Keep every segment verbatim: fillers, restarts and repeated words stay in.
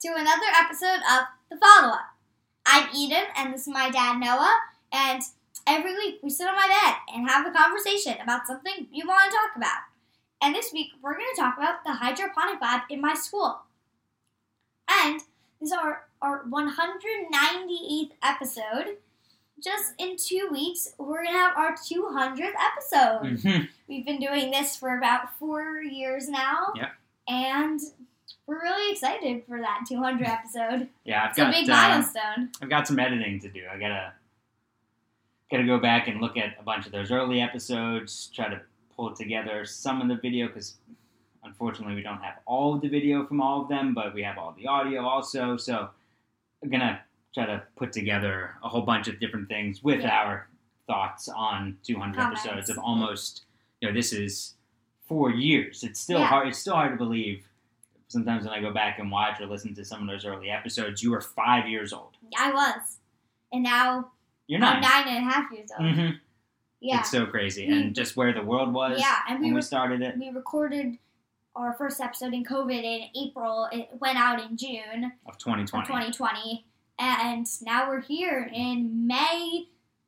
to another episode of The Follow-Up. I'm Eden, and this is my dad, Noah, and every week we sit on my bed and have a conversation about something you want to talk about. And this week, we're going to talk about the hydroponic lab in my school. And this is our, our one hundred ninety-eighth episode. Just in two weeks, we're going to have our two hundredth episode. Mm-hmm. We've been doing this for about four years now. Yeah. And we're really excited for that two hundredth episode. Yeah, I've it's got a big uh, milestone. I've got some editing to do. I gotta gotta go back and look at a bunch of those early episodes, try to pull together some of the video, because unfortunately we don't have all of the video from all of them, but we have all the audio also. So I'm gonna try to put together a whole bunch of different things with Yeah. our thoughts on two hundred Comments. episodes of almost, you know, this is four years. It's still Yeah. hard. It's still hard to believe. Sometimes when I go back and watch or listen to some of those early episodes, you were five years old. I was. And now You're nine. I'm nine and a half years old. Mm-hmm. Yeah. It's so crazy. We- and just where the world was Yeah, and we when we were started it We recorded our first episode in COVID in April. It went out in June of twenty twenty. of twenty twenty. And now we're here in May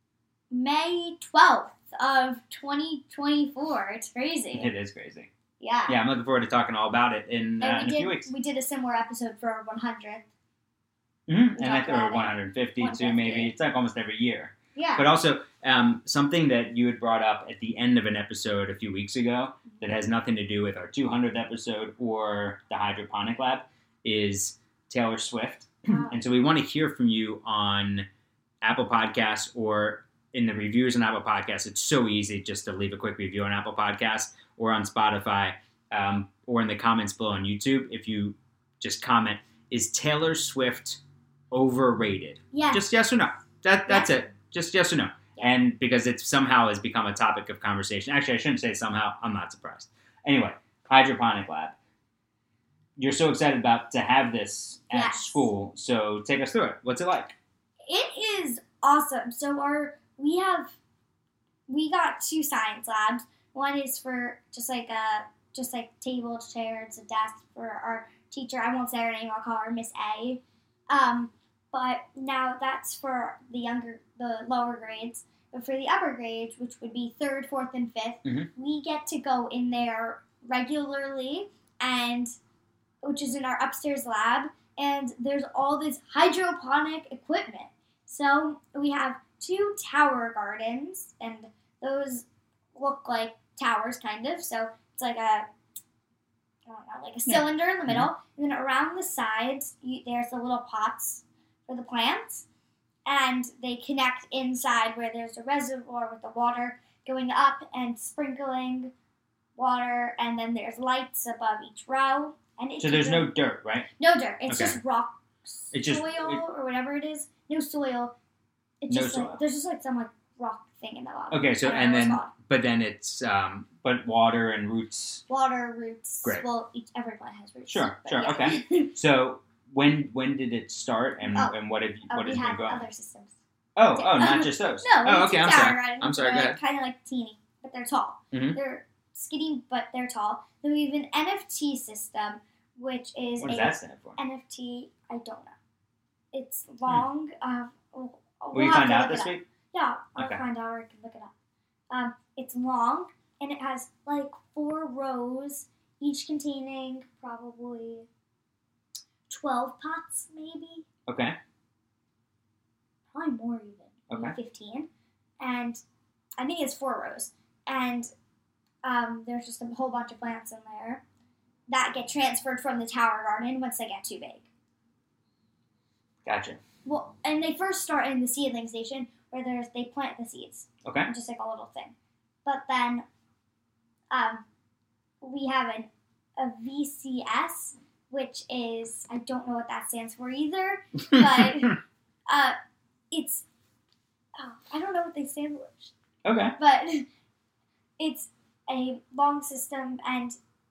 May twelfth of twenty twenty-four. It's crazy. It is crazy. Yeah. Yeah, I'm looking forward to talking all about it in, uh, And in we a few did weeks. we did a similar episode for our one hundredth. Mm-hmm. we And I talked think we're about it. one hundred fifty one too, hundred fifty. maybe. It's like almost every year. Yeah. But also, um, something that you had brought up at the end of an episode a few weeks ago that has nothing to do with our two hundredth episode or the hydroponic lab is Taylor Swift. Wow. And so we want to hear from you on Apple Podcasts or in the reviews on Apple Podcasts. It's so easy just to leave a quick review on Apple Podcasts or on Spotify, um, or in the comments below on YouTube. If you just comment, is Taylor Swift overrated? Yeah. Just yes or no. That That's it. Just yes or no. Yeah. And because it somehow has become a topic of conversation. Actually, I shouldn't say somehow. I'm not surprised. Anyway, hydroponic lab. You're so excited about to have this at Yes. school, so take us through it. What's it like? It is awesome. So our we have we got two science labs. One is for just like a just like table, chairs, a desk for our teacher. I won't say her name. I'll call her Miss A. Um, but now that's for the younger, the lower grades. But for the upper grades, which would be third, fourth, and fifth, Mhm. we get to go in there regularly, and which is in our upstairs lab. And there's all this hydroponic equipment. So we have two tower gardens, and those look like towers, kind of. So it's like a, I don't know, like a Yeah. cylinder in the middle. And then around the sides, you, there's the little pots for the plants. And they connect inside where there's a reservoir with the water going up and sprinkling water. And then there's lights above each row. And it So can there's go- no dirt, right? no dirt. It's Okay. just rock It's just- soil it- or whatever it is. No soil. It's No just soil. like there's just like some like rock thing in the bottom. Okay, so I don't and know what it's then, called. but then it's, um, but water and roots. Water, roots. Great. Well, each every plant has roots. Sure, but sure, yeah. okay. So when when did it start, and Oh. and what have you, Oh, what we has been have going? other systems. Oh, oh, not just those. No. we Oh, have okay. two I'm tower sorry. gardens. I'm sorry. Go They're ahead. kind of like teeny, but they're tall. Mhm. They're skinny, but they're tall. Then we have an N F T system, which is What does a that stand for? N F T. I don't know. It's long. Uh, we'll, Will we'll you have find to out look this it up. week? Yeah, I'll Okay. find out or I can look it up. Um, it's long, and it has like four rows, each containing probably twelve pots, maybe. Okay. Probably more even. Maybe Okay. fifteen. And I think it's four rows. And um, there's just a whole bunch of plants in there that get transferred from the tower garden once they get too big. Gotcha. Well, and they first start in the seedling station where there's they plant the seeds. Okay. Just like a little thing. But then um, we have an, a V C S, which is, I don't know what that stands for either, but uh, it's, oh, I don't know what they stand for, Okay. but it's a long system, and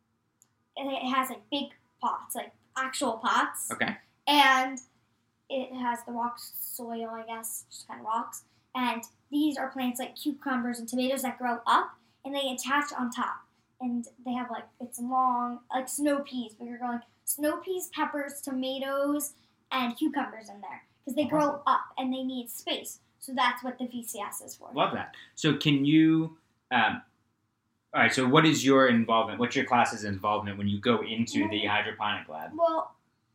it has like big pots, like actual pots, Okay. and it has the rock soil, I guess, just kind of rocks. And these are plants like cucumbers and tomatoes that grow up, and they attach on top. And they have like, it's long, like snow peas, but you're going snow peas, peppers, tomatoes, and cucumbers in there because they Awesome. grow up and they need space. So that's what the V C S is for. Love that. So can you? Um, all right. So what is your involvement? What's your class's involvement when you go into the hydroponic lab? Well,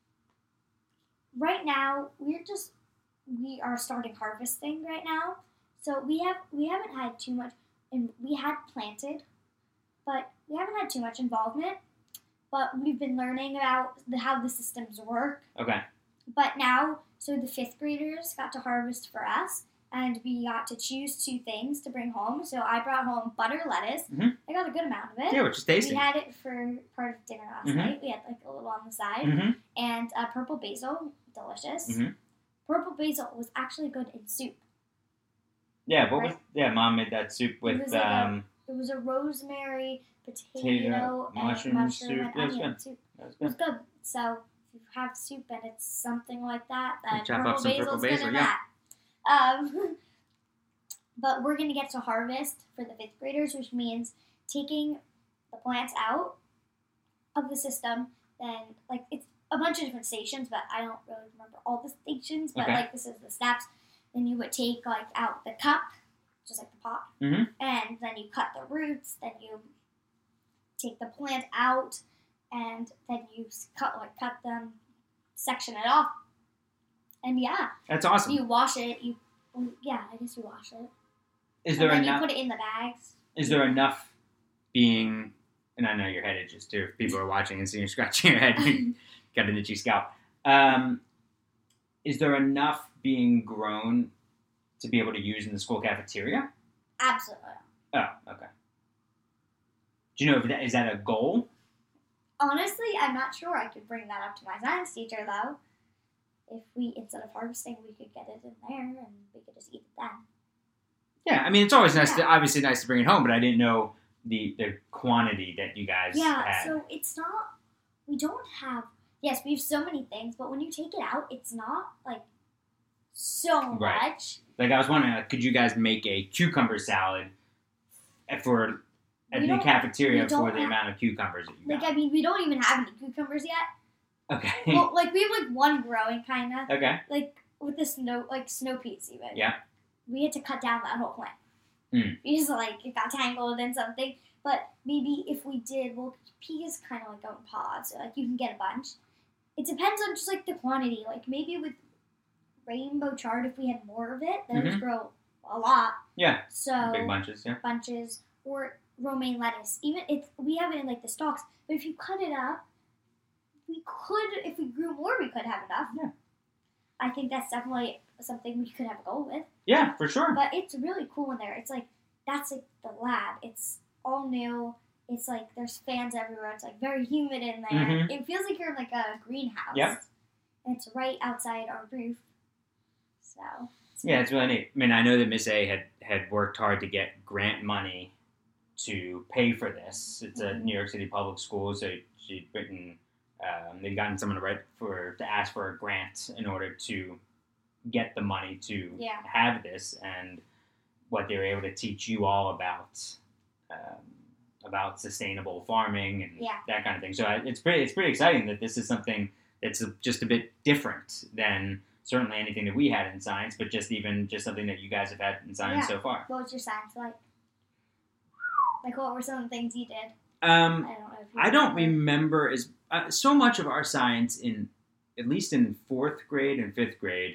right now we're just we are starting harvesting right now. So we have we haven't had too much, and we had planted, but we haven't had too much involvement. But we've been learning about the, how the systems work. Okay. But now, so the fifth graders got to harvest for us, and we got to choose two things to bring home. So I brought home butter lettuce. Mm-hmm. I got a good amount of it. Yeah, which is tasty. We had it for part of dinner last Mm-hmm. night. We had like a little on the side. Mm-hmm. And uh, purple basil, delicious. Mm-hmm. Purple basil was actually good in soup. Yeah. What Right. was? Yeah, Mom made that soup It with was like a- um. It was a rosemary, potato, Potato, and mushroom mushroom soup. and That was onion good. soup. That was It was good. good. So if you have soup and it's something like that, then chop up purple some basil purple is good basil, in yeah. that. Um, but we're gonna get to harvest for the fifth graders, which means taking the plants out of the system. Then like it's a bunch of different stations, but I don't really remember all the stations. But Okay. like this is the steps. Then you would take like out the cup, just like the pot, Mm-hmm. and then you cut the roots. Then you take the plant out, and then you cut like cut them, section it off, and yeah, That's awesome. you wash it. You well, yeah, I guess you wash it. Is there and then enough? you put it in the bags. Is there enough being? And I know your head itches too. If people are watching and seeing you scratching your head, you got an itchy scalp. Um, is there enough being grown to be able to use in the school cafeteria? Absolutely. Oh, okay. Do you know if that is that a goal? Honestly, I'm not sure. I could bring that up to my science teacher though. If we instead of harvesting, we could get it in there and we could just eat it then. Yeah, I mean it's always nice Yeah. to obviously nice to bring it home, but I didn't know the the quantity that you guys Yeah, had. so it's not, we don't have, yes, we have so many things, but when you take it out, it's not, like, so Right. much. Like I was wondering, like, could you guys make a cucumber salad for at We the don't- cafeteria we don't for the have- amount of cucumbers that you Like, got? I mean, we don't even have any cucumbers yet. Okay. Well, like, we have, like, one growing, kind of. Okay. Like, with the snow, like, snow peas, even. Yeah. We had to cut down that whole plant. Mm. Because, like, it got tangled in something. But maybe if we did, well, peas kind of, like, go in pods. So, like, you can get a bunch. It depends on just, like, the quantity. Like, maybe with rainbow chard, if we had more of it, those Mhm. grow a lot. Yeah. So, Big bunches, yeah. bunches. Or romaine lettuce. Even it's we have it in, like, the stalks. But if you cut it up, we could, if we grew more, we could have enough. Yeah. I think that's definitely something we could have a goal with. Yeah, for sure. But it's really cool in there. It's like, that's like the lab. It's all new. It's like, there's fans everywhere. It's like very humid in there. Mhm. It feels like you're in like a greenhouse. Yep. And it's right outside our roof. So. It's Yeah, it's really neat. I mean, I know that Miss A had, had worked hard to get grant money to pay for this. It's a Mhm. New York City public school, so she'd written, um, they'd gotten someone to write for to ask for a grant in order to get the money to Yeah. have this, and what they were able to teach you all about um, about sustainable farming and Yeah. that kind of thing. So I- it's pretty it's pretty exciting that this is something that's just a bit different than certainly anything that we had in science, but just even just something that you guys have had in science Yeah. so far. What was your science like? Like, what were some of the things you did? Um, I don't know. If you I don't remember. remember as uh, so much of our science in at least in fourth grade and fifth grade,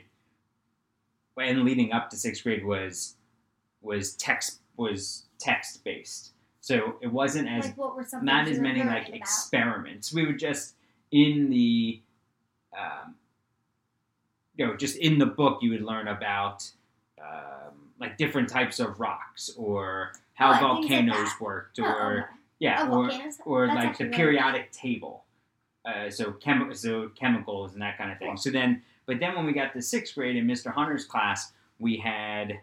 and leading up to sixth grade was was text was text based. So it wasn't as Like, what were some not things as you were many learning like about? experiments. We were just in the, um, you know, just in the book you would learn about um, like different types of rocks or how Oh, things like volcanoes that. worked, Oh, or okay. yeah, Oh, or volcanoes? or That's like the actually really periodic table. Uh, so chemi- so chemicals and that kind of thing. Cool. So then, but then when we got to sixth grade in Mister Hunter's class, we had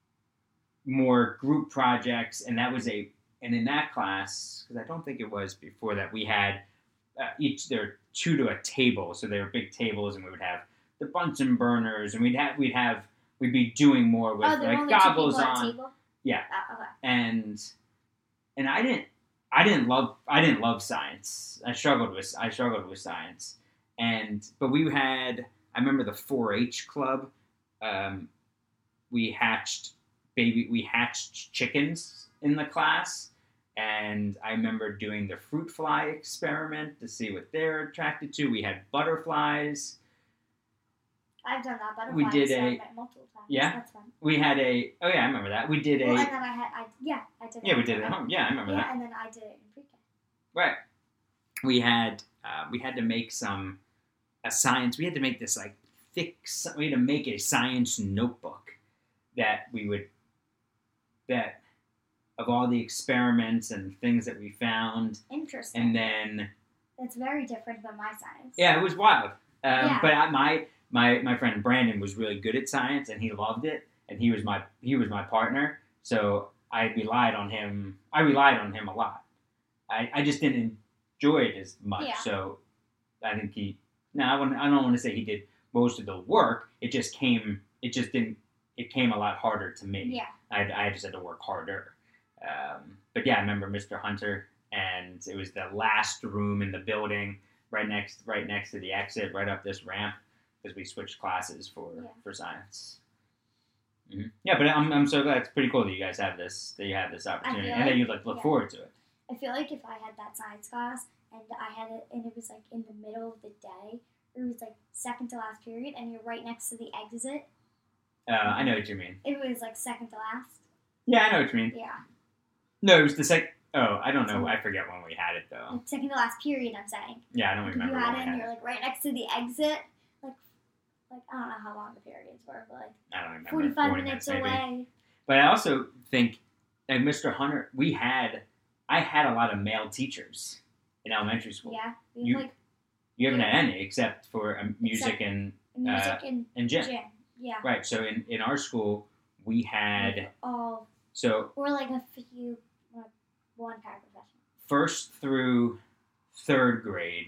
more group projects, and that was a and in that class, because I don't think it was before that, we had uh, each there were two to a table, so they were big tables, and we would have the Bunsen burners, and we'd have we'd have we'd be doing more with Oh, there were like only two goggles people at a on, table? yeah, Oh, okay. and and I didn't. I didn't love I didn't love science. I struggled with I struggled with science, and but we had I remember the four H club. Um, we hatched baby we hatched chickens in the class, and I remember doing the fruit fly experiment to see what they're attracted to. We had butterflies. I've done that butterfly We did a- experiment multiple times. Yeah? That's fun. We had a oh yeah I remember that we did a Well, and then I had, I, yeah, I did yeah we it. did it at home yeah I remember Yeah, that and then I did it in pre-K. right. We had uh, we had to make some a science. We had to make this like thick. sci- We had to make a science notebook that we would that of all the experiments and things that we found, Interesting. and then It's very different than my science. yeah, it was wild. Um, Yeah. But I, my my my friend Brandon was really good at science, and he loved it, and he was my he was my partner. So I relied on him. I relied on him a lot. I, I just didn't enjoy it as much. Yeah. So I think he. No, I, wouldn't, I don't want to say he did most of the work. It just came. It just didn't. It came a lot harder to me. Yeah. I, I just had to work harder. Um, but yeah, I remember Mister Hunter, and it was the last room in the building, right next, right next to the exit, right up this ramp, because we switched classes for Yeah. for science. hmm Yeah, but I'm I'm so glad. It's pretty cool that you guys have this, that you have this opportunity, feel and that like- you like look yeah. forward to it. I feel like if I had that science class and I had it, and it was like in the middle of the day, it was like second to last period, and you're right next to the exit. Uh, I know what you mean. It was like second to last. Yeah, I know what you mean. Yeah. No, it was the sec. Oh, I don't know. I forget when we had it though. Like second to last period, I'm saying. Yeah, I don't Like, remember you had when it, we and had you're it. like right next to the exit. Like, like I don't know how long the periods were, but like I don't remember. forty-five forty minutes maybe. away. But I also think, at Mister Hunter, we had, I had a lot of male teachers in elementary school. Yeah. We have You- like You haven't Yeah. had any except for um, music Except- and music and and gym. gym. Yeah. Right. So in, in our school, we had Like, all so or like a few, like one paraprofessional. first through third grade,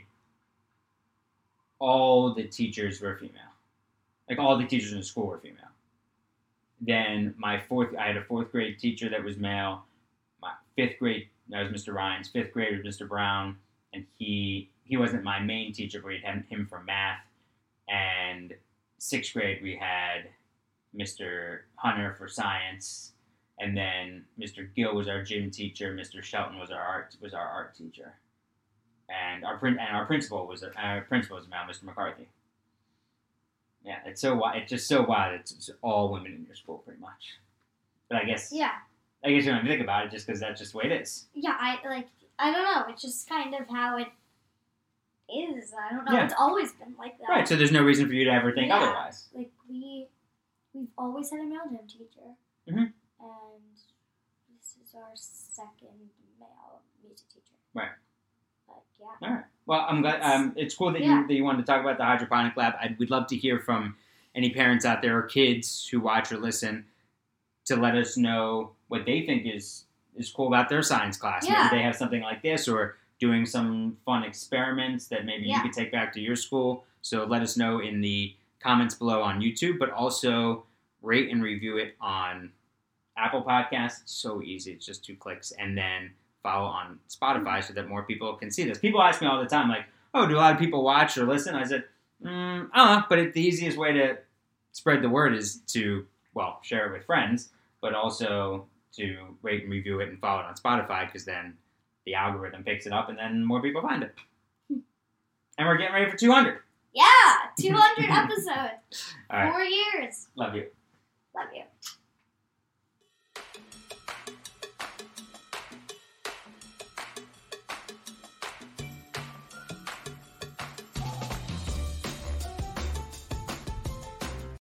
all the teachers were female. Like all the teachers in the school were female. Then my fourth, I had a fourth grade teacher that was male. My fifth grade, that was Mister Ryan's. Fifth grade was Mister Brown, and he he wasn't my main teacher, but we had him for math. And sixth grade we had Mister Hunter for science, and then Mister Gill was our gym teacher. Mister Shelton was our art was our art teacher, and our prin- and our principal was our principal was now Mister McCarthy. Yeah, it's so wi- it's just so wild. It's, it's all women in your school, pretty much. But I guess Yeah. I guess you don't even think about it, just because that's just the way it is. Yeah, I like I don't know, it's just kind of how it is. I don't know. Yeah. It's always been like that. Right. So there's no reason for you to ever think Yeah. otherwise. Like we we've always had a male gym teacher. Mhm. And this is our second male music teacher. Right. But yeah. All right. Well, I'm glad. Um, it's cool that Yeah. you that you wanted to talk about the hydroponic lab. I'd, we'd love to hear from any parents out there or kids who watch or listen to let us know what they think is is cool about their science class. Yeah. Maybe they have something like this, or doing some fun experiments that maybe Yeah. you could take back to your school. So let us know in the comments below on YouTube, but also rate and review it on Apple Podcasts. It's so easy. It's just two clicks, and then follow on Spotify so that more people can see this. People ask me all the time, like, oh, do a lot of people watch or listen? I said, mm, I don't know, but it, the easiest way to spread the word is to, well, share it with friends, but also to rate and review it and follow it on Spotify, because then the algorithm picks it up and then more people find it. And we're getting ready for two hundred. Yeah, two hundred episodes. All right. Four years. Love you. Love you.